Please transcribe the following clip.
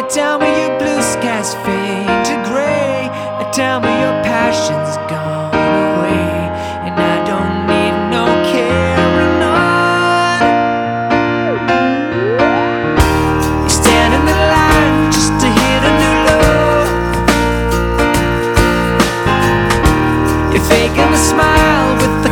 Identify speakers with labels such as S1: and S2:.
S1: tell me your blue skies fade to gray. Tell me your passion's gone away, and I don't need no carrying on. You stand in the line just to hit a new low. You're faking a smile with the